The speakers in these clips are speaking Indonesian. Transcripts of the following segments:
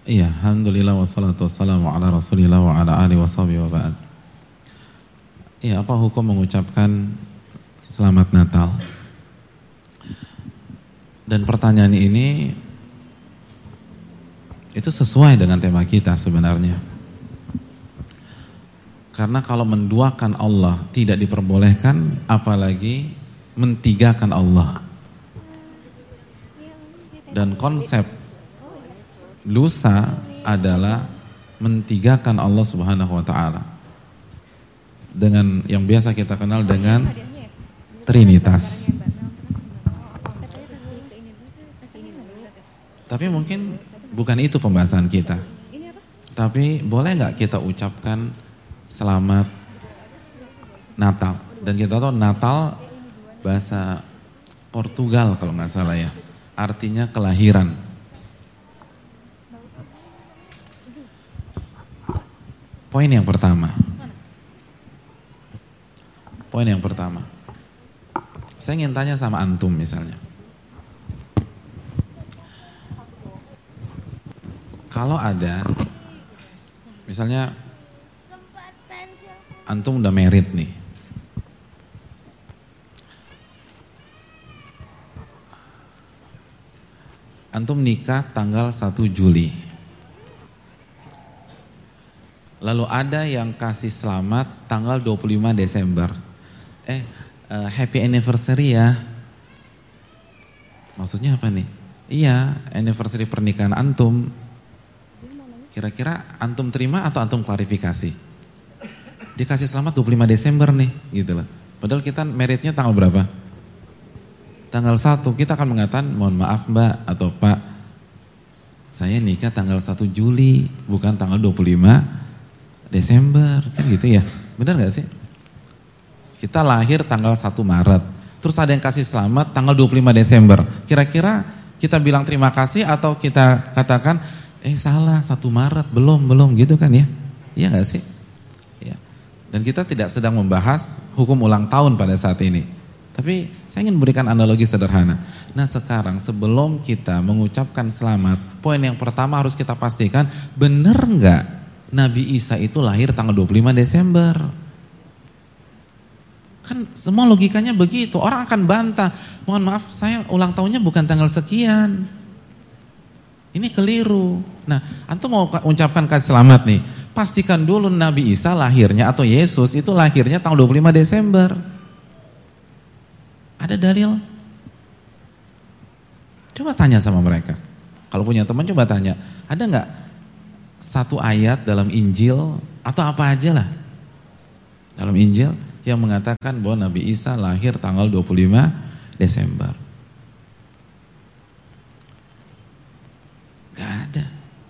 Iya, alhamdulillah wassalatu wassalamu ala Rasulillah wa ala alihi washabihi wa ba'd. Iya, apa hukum mengucapkan selamat Natal? Dan pertanyaan ini itu sesuai dengan tema kita sebenarnya. Karena kalau menduakan Allah tidak diperbolehkan, apalagi mentigakan Allah. Dan konsep dosa adalah mentigakan Allah Subhanahu wa taala. Dengan yang biasa kita kenal dengan Trinitas. Tapi mungkin bukan itu pembahasan kita. Tapi boleh nggak kita ucapkan selamat Natal? Dan kita tahu Natal bahasa Portugal kalau nggak salah ya. Artinya kelahiran. Poin yang pertama. Saya ingin tanya sama antum misalnya. Kalau ada, misalnya antum udah married nih. Antum nikah tanggal 1 Juli. Lalu ada yang kasih selamat tanggal 25 Desember. Happy anniversary ya. Maksudnya apa nih? Iya, anniversary pernikahan antum. Kira-kira antum terima atau antum klarifikasi? Dikasih selamat 25 Desember nih, gitu loh. Padahal kita meritnya tanggal berapa? Tanggal 1, kita akan mengatakan, mohon maaf mbak atau pak, saya nikah tanggal 1 Juli, bukan tanggal 25 Desember, kan gitu ya. Benar gak sih? Kita lahir tanggal 1 Maret, terus ada yang kasih selamat tanggal 25 Desember. Kira-kira kita bilang terima kasih atau kita katakan, salah 1 Maret, belum gitu kan ya. Iya gak sih? Ya. Dan kita tidak sedang membahas hukum ulang tahun pada saat ini. Tapi saya ingin berikan analogi sederhana. Nah sekarang sebelum kita mengucapkan selamat, poin yang pertama harus kita pastikan, benar gak Nabi Isa itu lahir tanggal 25 Desember? Kan semua logikanya begitu. Orang akan bantah, mohon maaf saya ulang tahunnya bukan tanggal sekian. Ini keliru. Nah, antum mau ucapkan kasih selamat nih, pastikan dulu Nabi Isa lahirnya atau Yesus itu lahirnya tanggal 25 Desember. Ada dalil? Coba tanya sama mereka. Kalau punya teman coba tanya, ada nggak satu ayat dalam Injil atau apa aja lah dalam Injil yang mengatakan bahwa Nabi Isa lahir tanggal 25 Desember? Gak ada.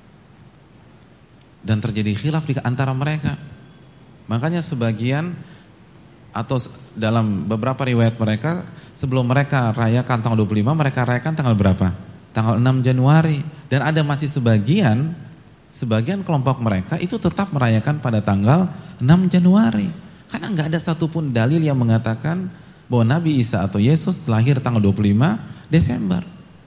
Dan terjadi khilaf di antara mereka. Makanya sebagian atau dalam beberapa riwayat mereka, sebelum mereka rayakan tanggal 25, mereka rayakan tanggal berapa? Tanggal 6 Januari. Dan ada masih sebagian kelompok mereka itu tetap merayakan pada tanggal 6 Januari. Karena nggak ada satupun dalil yang mengatakan bahwa Nabi Isa atau Yesus lahir tanggal 25 Desember.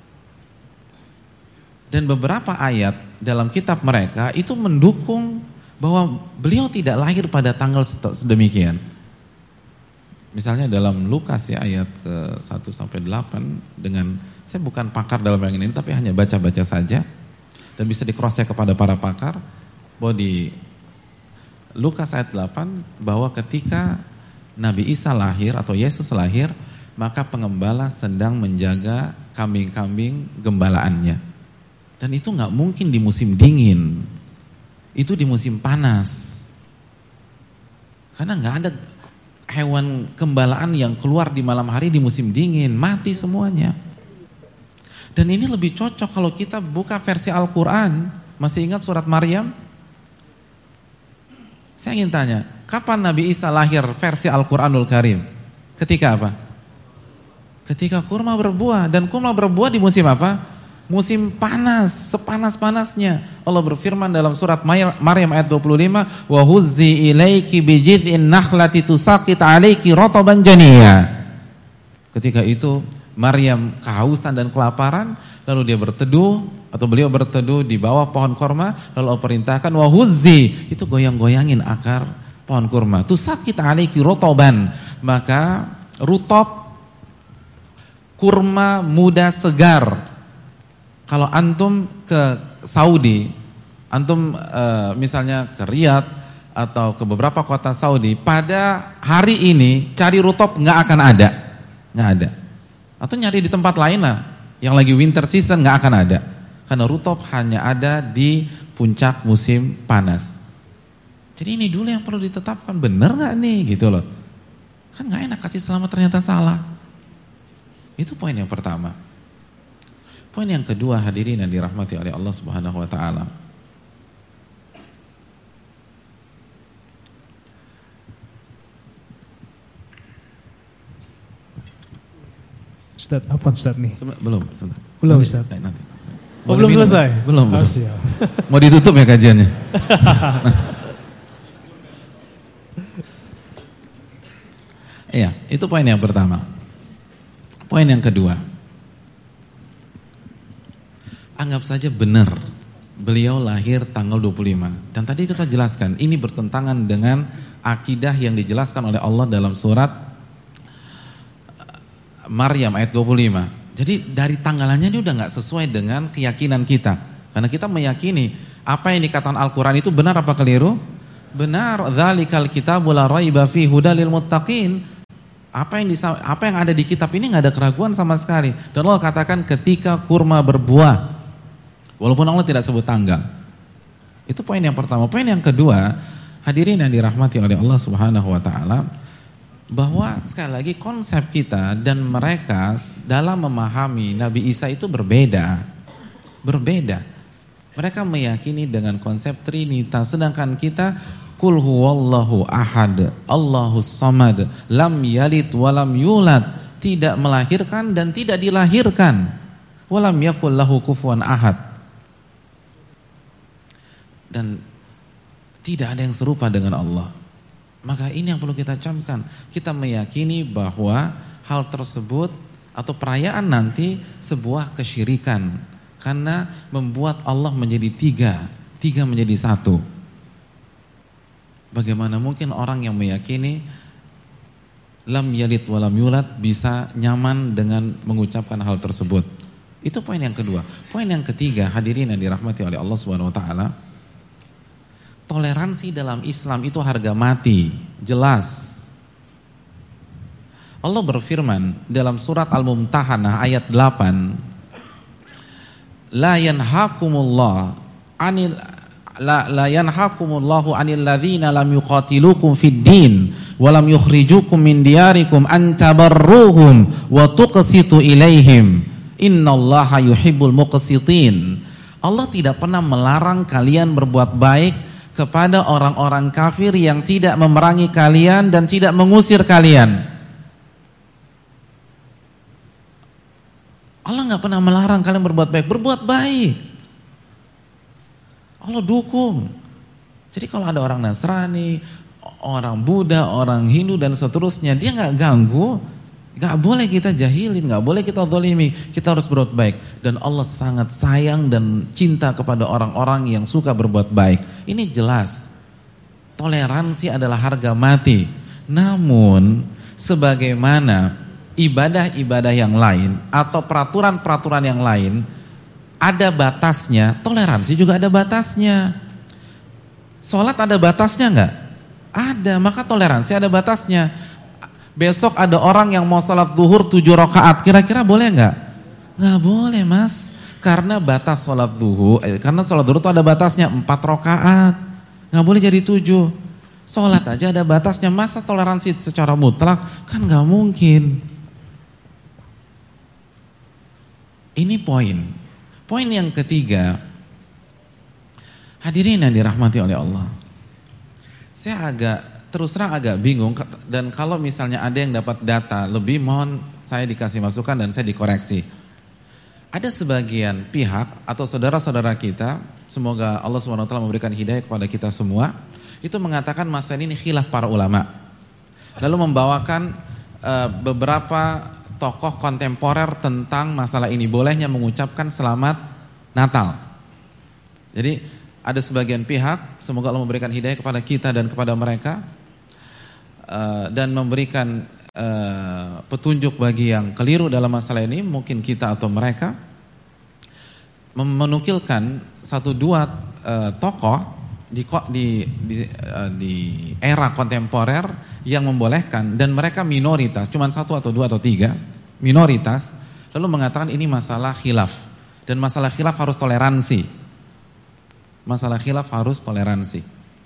Dan beberapa ayat dalam kitab mereka itu mendukung bahwa beliau tidak lahir pada tanggal sedemikian. Misalnya dalam Lukas ya ayat ke 1-8 dengan, saya bukan pakar dalam yang ini tapi hanya baca-baca saja. Dan bisa di-cross-check kepada para pakar bahwa di Lukas ayat 8 bahwa ketika Nabi Isa lahir atau Yesus lahir, maka pengembala sedang menjaga kambing-kambing gembalaannya. Dan itu nggak mungkin di musim dingin, itu di musim panas. Karena nggak ada hewan gembalaan yang keluar di malam hari di musim dingin, mati semuanya. Dan ini lebih cocok kalau kita buka versi Al-Quran. Masih ingat surat Maryam? Saya ingin tanya, kapan Nabi Isa lahir versi Al-Quranul Karim? Ketika apa? Ketika kurma berbuah. Dan kurma berbuah di musim apa? Musim panas, sepanas-panasnya. Allah berfirman dalam surat Maryam ayat 25, wa huzzi ilaiki bijid'in nakhlati tusaqit 'alaiki rataban janiyya. Ketika itu Maryam kehausan dan kelaparan, lalu dia berteduh atau beliau berteduh di bawah pohon kurma, lalu Allah perintahkan wahuzzi, itu goyang-goyangin akar pohon kurma. Tusaqit alaiki rotoban, maka rutop kurma muda segar. Kalau antum ke Saudi, antum misalnya ke Riyadh atau ke beberapa kota Saudi, pada hari ini cari rutop nggak akan ada, nggak ada. Atau nyari di tempat lain lah, yang lagi winter season nggak akan ada, karena rutop hanya ada di puncak musim panas. Jadi ini dulu yang perlu ditetapkan, bener nggak nih gitu loh. Kan nggak enak kasih selamat ternyata salah. Itu poin yang pertama. Poin yang kedua, hadirin yang dirahmati oleh Allah Subhanahu wa taala. Ustaz, apa Ustaz nih? Belum, Ustaz. Nanti. Belum selesai? Belum. Siap. Mau ditutup ya kajiannya? Iya, itu poin yang pertama. Poin yang kedua. Anggap saja benar beliau lahir tanggal 25. Dan tadi kita jelaskan, ini bertentangan dengan akidah yang dijelaskan oleh Allah dalam surat Maryam ayat 25. Jadi dari tanggalannya ini udah gak sesuai dengan keyakinan kita. Karena kita meyakini apa yang dikatakan Al-Quran itu benar apa keliru? Benar. Dzalikal kitabu la raiba fihi hudal lil muttaqin. Apa yang ada di kitab ini gak ada keraguan sama sekali. Dan Allah katakan ketika kurma berbuah, walaupun Allah tidak sebut tanggal. Itu poin yang pertama. Poin yang kedua, hadirin yang dirahmati oleh Allah Subhanahu wa taala, bahwa sekali lagi konsep kita dan mereka dalam memahami Nabi Isa itu berbeda. Mereka meyakini dengan konsep Trinitas, sedangkan kita Qul huwallahu ahad, Allahus samad, lam yalid walam yulad, tidak melahirkan dan tidak dilahirkan. Walam yakul lahu kufuwan ahad. Dan tidak ada yang serupa dengan Allah. Maka ini yang perlu kita camkan. Kita meyakini bahwa hal tersebut atau perayaan nanti sebuah kesyirikan, karena membuat Allah menjadi tiga menjadi satu. Bagaimana mungkin orang yang meyakini lam yalid walam yulad bisa nyaman dengan mengucapkan hal tersebut? Itu poin yang kedua. Poin yang ketiga, hadirin yang dirahmati oleh Allah Subhanahu wa taala, toleransi dalam Islam itu harga mati, jelas. Allah berfirman dalam surat Al-Mumtahanah ayat 8, La yanhakumullahu 'anil ladzina lam yuqatilukum fid din wa lam yukhrijukum min diyarikum an tabarruhum wa tuqsitu ilaihim. Innallaha yuhibbul muqsitin. Allah tidak pernah melarang kalian berbuat baik kepada orang-orang kafir yang tidak memerangi kalian dan tidak mengusir kalian. Allah nggak pernah melarang kalian berbuat baik. Allah dukung. Jadi kalau ada orang Nasrani, orang Buddha, orang Hindu dan seterusnya, dia nggak ganggu, nggak boleh kita jahilin, nggak boleh kita zalimi. Kita harus berbuat baik. Dan Allah sangat sayang dan cinta kepada orang-orang yang suka berbuat baik. Ini jelas. Toleransi adalah harga mati. Namun sebagaimana ibadah-ibadah yang lain atau peraturan-peraturan yang lain ada batasnya, toleransi juga ada batasnya. Sholat ada batasnya nggak? Ada, maka toleransi ada batasnya. Besok ada orang yang mau sholat zuhur 7 rakaat, kira-kira boleh nggak? Nggak boleh mas, karena batas sholat zuhur, karena sholat zuhur itu ada batasnya 4 rakaat, nggak boleh jadi 7. Sholat aja ada batasnya, masa toleransi secara mutlak? Kan nggak mungkin. Ini poin. Poin yang ketiga, hadirin yang dirahmati oleh Allah. Saya terus terang agak bingung, dan kalau misalnya ada yang dapat data lebih, mohon saya dikasih masukan dan saya dikoreksi. Ada sebagian pihak atau saudara-saudara kita, semoga Allah SWT memberikan hidayah kepada kita semua, itu mengatakan masalah ini khilaf para ulama. Lalu membawakan beberapa tokoh kontemporer tentang masalah ini, bolehnya mengucapkan selamat Natal. Jadi ada sebagian pihak, semoga Allah memberikan hidayah kepada kita dan kepada mereka, dan memberikan petunjuk bagi yang keliru dalam masalah ini, mungkin kita atau mereka, menukilkan satu dua tokoh di era kontemporer yang membolehkan, dan mereka minoritas, cuma satu atau dua atau tiga minoritas, lalu mengatakan ini masalah khilaf, dan masalah khilaf harus toleransi. Masalah khilaf harus toleransi.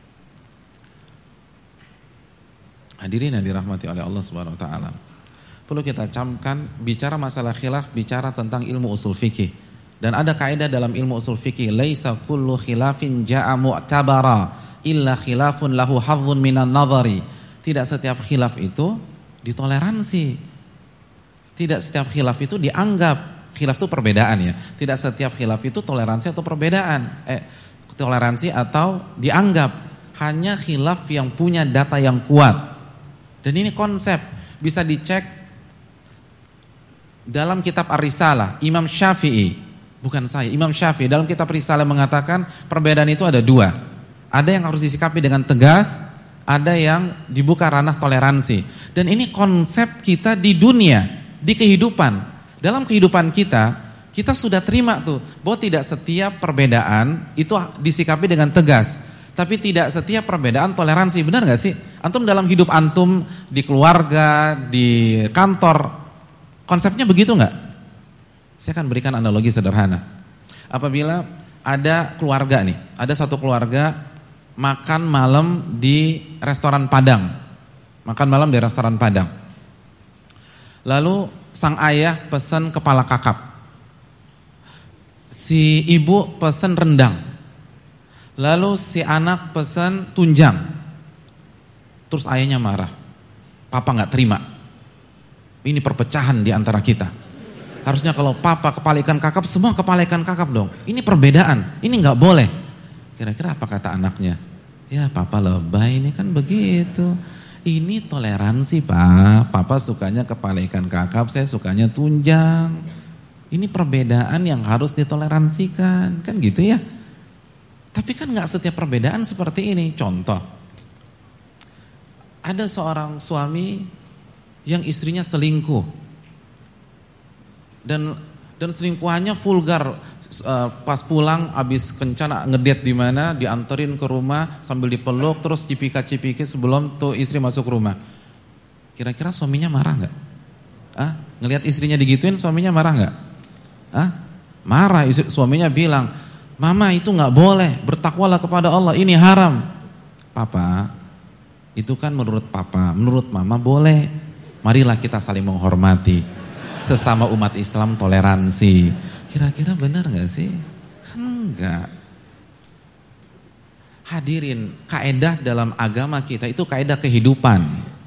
Hadirin yang dirahmati oleh Allah Subhanahu wa taala. Perlu kita camkan, bicara masalah khilaf bicara tentang ilmu usul fikih. Dan ada kaidah dalam ilmu usul fikih, laisa kullu khilafin jaa mu'tabara illa khilafun lahu hadzun minan nadhari. Tidak setiap khilaf itu ditoleransi. Tidak setiap khilaf itu dianggap. Khilaf itu perbedaan ya. Tidak setiap khilaf itu toleransi atau perbedaan. Toleransi atau dianggap. Hanya khilaf yang punya data yang kuat. Dan ini konsep bisa dicek dalam kitab Ar-Risalah, Imam Syafi'i, bukan saya, Imam Syafi'i dalam kitab Risalah mengatakan perbedaan itu ada dua. Ada yang harus disikapi dengan tegas, ada yang dibuka ranah toleransi. Dan ini konsep kita di dunia, di kehidupan. Dalam kehidupan kita sudah terima tuh bahwa tidak setiap perbedaan itu disikapi dengan tegas. Tapi tidak setiap perbedaan toleransi, benar gak sih? Antum dalam hidup antum, di keluarga, di kantor, konsepnya begitu gak? Saya akan berikan analogi sederhana. Apabila ada keluarga nih, ada satu keluarga makan malam di restoran Padang. Makan malam di restoran Padang. Lalu sang ayah pesan kepala kakap. Si ibu pesan rendang. Lalu si anak pesan tunjang. Terus ayahnya marah. Papa gak terima. Ini perpecahan di antara kita. Harusnya kalau papa kepala ikan kakap, semua kepala ikan kakap dong. Ini perbedaan, ini gak boleh. Kira-kira apa kata anaknya? Ya papa lebay, ini kan begitu. Ini toleransi pak. Papa sukanya kepala ikan kakap, saya sukanya tunjang. Ini perbedaan yang harus ditoleransikan. Kan gitu ya. Tapi kan gak setiap perbedaan seperti ini. Contoh, ada seorang suami yang istrinya selingkuh, dan selingkuhannya vulgar. Pas pulang abis kencan ngedate di mana, dianterin ke rumah sambil dipeluk, terus cipika-cipiki sebelum tuh istri masuk rumah. Kira-kira suaminya marah nggak? Ngelihat istrinya digituin, suaminya marah nggak? Marah. Suaminya bilang, mama itu nggak boleh, bertakwalah kepada Allah, ini haram. Papa, itu kan menurut papa, menurut mama boleh. Marilah kita saling menghormati. Sesama umat Islam toleransi. Kira-kira benar gak sih? Kan enggak. Hadirin, kaedah dalam agama kita itu kaedah kehidupan.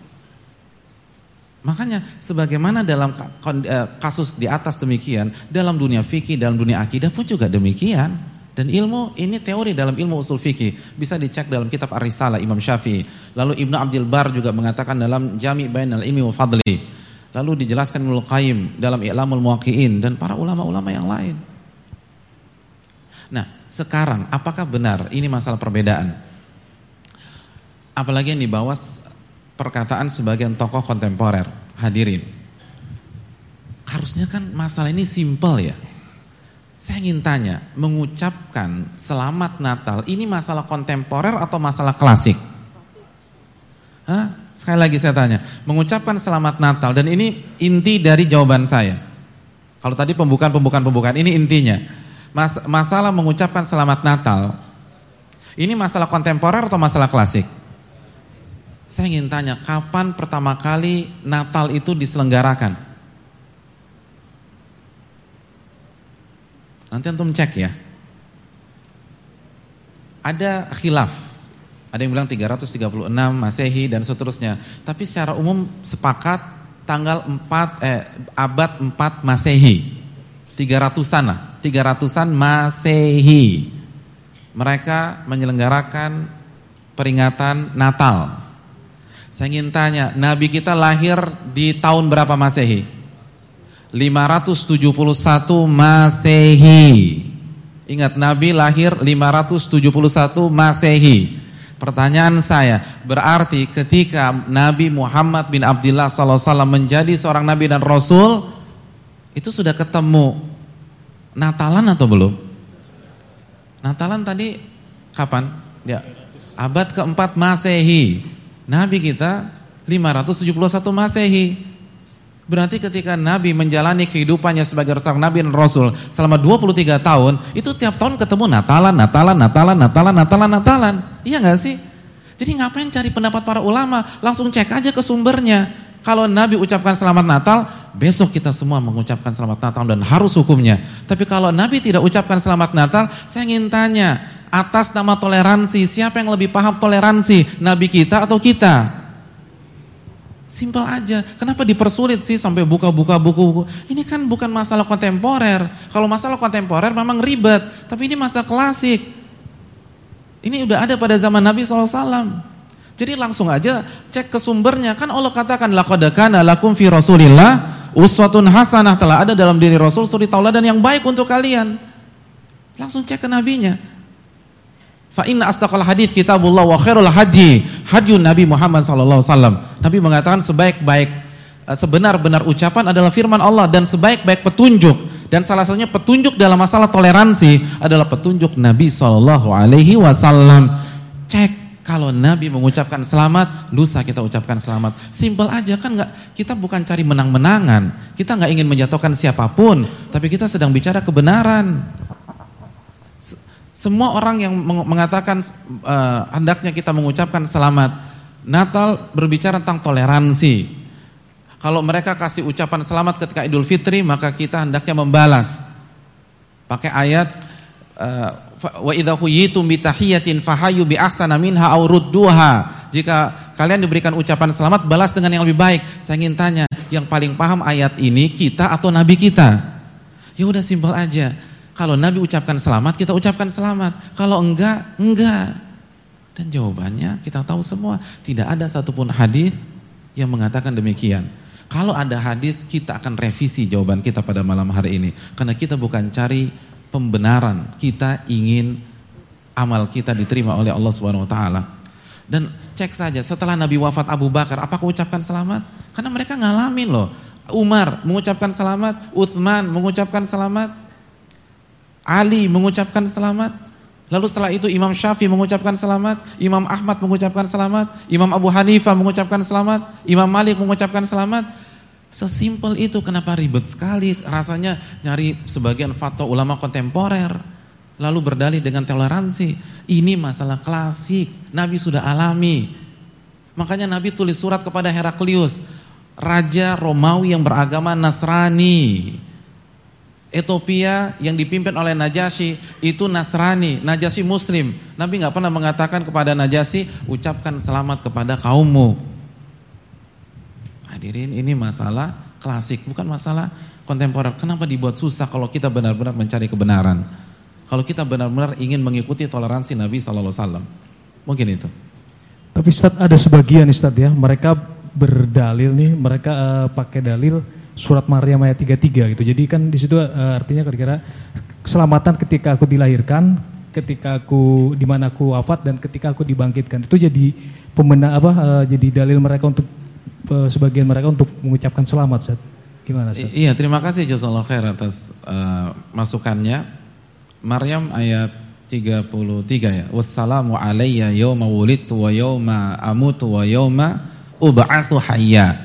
Makanya sebagaimana dalam kasus di atas demikian, dalam dunia fikih, dalam dunia akidah pun juga demikian. Dan ilmu ini teori dalam ilmu usul fikih. Bisa dicek dalam kitab Ar-Risalah Imam Syafi'i. Lalu Ibnu Abdul Bar juga mengatakan dalam Jami' Bainal Ilmi wa Fadli. Lalu dijelaskan Ibnu Qayyim dalam I'lamul Muwaqqi'in dan para ulama-ulama yang lain. Nah, sekarang apakah benar ini masalah perbedaan? Apalagi yang dibawa perkataan sebagian tokoh kontemporer. Hadirin, harusnya kan masalah ini simpel ya. Saya ingin tanya, mengucapkan selamat Natal ini masalah kontemporer atau masalah klasik? Sekali lagi saya tanya, mengucapkan selamat Natal, dan ini inti dari jawaban saya. Kalau tadi pembukaan, ini intinya. Masalah mengucapkan selamat Natal, ini masalah kontemporer atau masalah klasik? Saya ingin tanya, kapan pertama kali Natal itu diselenggarakan? Nanti antum cek ya. Ada khilaf. Ada yang bilang 336 Masehi dan seterusnya. Tapi secara umum sepakat tanggal 4 abad 4 Masehi. 300-an lah, 300-an Masehi. Mereka menyelenggarakan peringatan Natal. Saya ingin tanya, Nabi kita lahir di tahun berapa Masehi? 571 Masehi. Ingat, Nabi lahir 571 Masehi. Pertanyaan saya, berarti ketika Nabi Muhammad bin Abdullah SAW menjadi seorang Nabi dan Rasul, itu sudah ketemu Natalan atau belum? Natalan tadi kapan? Ya, abad keempat Masehi. Nabi kita 571 Masehi. Berarti ketika Nabi menjalani kehidupannya sebagai seorang Nabi dan Rasul selama 23 tahun, itu tiap tahun ketemu Natalan. Iya gak sih? Jadi ngapain cari pendapat para ulama? Langsung cek aja ke sumbernya. Kalau Nabi ucapkan selamat Natal, besok kita semua mengucapkan selamat Natal dan harus hukumnya. Tapi kalau Nabi tidak ucapkan selamat Natal, saya ingin tanya, atas nama toleransi, siapa yang lebih paham toleransi? Nabi kita atau kita? Simpel aja. Kenapa dipersulit sih sampai buka-buka buku-buku? Ini kan bukan masalah kontemporer. Kalau masalah kontemporer memang ribet, tapi ini masa klasik. Ini udah ada pada zaman Nabi SAW. Jadi langsung aja cek ke sumbernya. Kan Allah katakan, laqad kana lakum fi Rasulillah uswatun hasanah, telah ada dalam diri Rasul suri tauladan yang baik untuk kalian. Langsung cek ke nabinya. Fa inna asdaqal hadits kitabullah wa khairul hadi hadyun Nabi Muhammad sallallahu alaihi wasallam. Nabi mengatakan sebenar-benar ucapan adalah firman Allah, dan sebaik-baik petunjuk, dan salah satunya petunjuk dalam masalah toleransi adalah petunjuk Nabi sallallahu alaihi wasallam. Cek, kalau Nabi mengucapkan selamat, lusa kita ucapkan selamat. Simpel aja kan, enggak, kita bukan cari menang-menangan. Kita enggak ingin menjatuhkan siapapun, tapi kita sedang bicara kebenaran. Semua orang yang mengatakan hendaknya kita mengucapkan selamat Natal berbicara tentang toleransi. Kalau mereka kasih ucapan selamat ketika Idul Fitri, maka kita hendaknya membalas. Pakai ayat wa idza huyitum bi tahiyatin fahayu bi ahsana minha aw rudduha. Jika kalian diberikan ucapan selamat, balas dengan yang lebih baik. Saya ingin tanya, yang paling paham ayat ini kita atau nabi kita? Ya udah, simpel aja. Kalau Nabi ucapkan selamat, kita ucapkan selamat. Kalau enggak, enggak. Dan jawabannya kita tahu semua. Tidak ada satupun hadis yang mengatakan demikian. Kalau ada hadis, kita akan revisi jawaban kita pada malam hari ini. Karena kita bukan cari pembenaran. Kita ingin amal kita diterima oleh Allah Subhanahu wa taala. Dan cek saja, setelah Nabi wafat Abu Bakar, apakah ucapkan selamat? Karena mereka ngalamin loh. Umar mengucapkan selamat, Utsman mengucapkan selamat, Ali mengucapkan selamat. Lalu setelah itu Imam Syafi'i mengucapkan selamat, Imam Ahmad mengucapkan selamat, Imam Abu Hanifah mengucapkan selamat, Imam Malik mengucapkan selamat. Sesimpel itu. Kenapa ribet sekali rasanya nyari sebagian fatwa ulama kontemporer lalu berdalih dengan toleransi? Ini masalah klasik, Nabi sudah alami. Makanya Nabi tulis surat kepada Heraklius, raja Romawi yang beragama Nasrani. Ethiopia yang dipimpin oleh Najasyi itu Nasrani, Najasyi Muslim. Nabi nggak pernah mengatakan kepada Najasyi, ucapkan selamat kepada kaummu. Hadirin, ini masalah klasik, bukan masalah kontemporer. Kenapa dibuat susah kalau kita benar-benar mencari kebenaran? Kalau kita benar-benar ingin mengikuti toleransi Nabi Sallallahu Alaihi Wasallam, mungkin itu. Tapi Ustaz, ada sebagian Ustaz ya, mereka berdalil nih, mereka pakai dalil surat Maryam ayat 33 gitu. Jadi kan di situ artinya kira-kira keselamatan ketika aku dilahirkan, ketika aku di mana aku wafat, dan ketika aku dibangkitkan. Itu jadi jadi dalil mereka untuk sebagian mereka untuk mengucapkan selamat, Ustaz. Gimana, Ustaz? Iya, terima kasih jazakallahu khair atas masukannya. Maryam ayat 33 ya. Wassalamu alayya yauma wulidtu wa yauma amutu wa yauma ub'atsu hayya.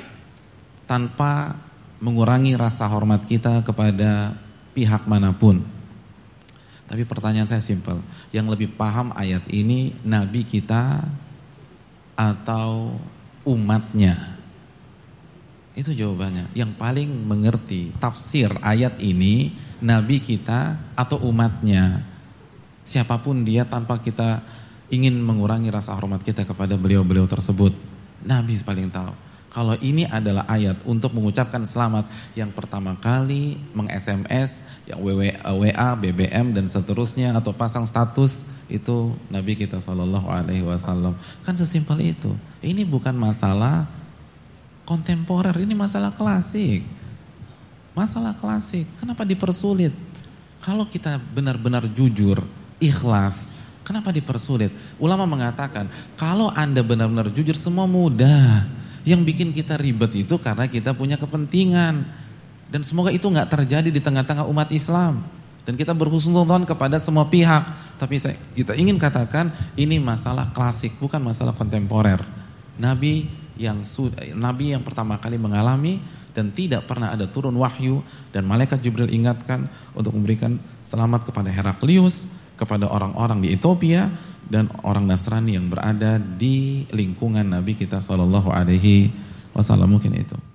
Tanpa mengurangi rasa hormat kita kepada pihak manapun. Tapi pertanyaan saya simpel, yang lebih paham ayat ini Nabi kita atau umatnya? Itu jawabannya. Yang paling mengerti tafsir ayat ini Nabi kita atau umatnya? Siapapun dia, tanpa kita ingin mengurangi rasa hormat kita kepada beliau-beliau tersebut, Nabi paling tahu. Kalau ini adalah ayat untuk mengucapkan selamat, yang pertama kali meng-SMS, yang WA, BBM dan seterusnya, atau pasang status, itu Nabi kita Shallallahu Alaihi Wasallam. Kan sesimpel itu. Ini bukan masalah kontemporer, ini masalah klasik. Masalah klasik, kenapa dipersulit? Kalau kita benar-benar jujur, ikhlas, kenapa dipersulit? Ulama mengatakan, kalau Anda benar-benar jujur semua mudah. Yang bikin kita ribet itu karena kita punya kepentingan. Dan semoga itu gak terjadi di tengah-tengah umat Islam. Dan kita berhusnuzon kepada semua pihak. Tapi kita ingin katakan, ini masalah klasik, bukan masalah kontemporer. Nabi yang pertama kali mengalami dan tidak pernah ada turun wahyu dan malaikat Jibril ingatkan untuk memberikan selamat kepada Heraklius, kepada orang-orang di Ethiopia dan orang Nasrani yang berada di lingkungan Nabi kita sallallahu alaihi wasallam. Mungkin itu.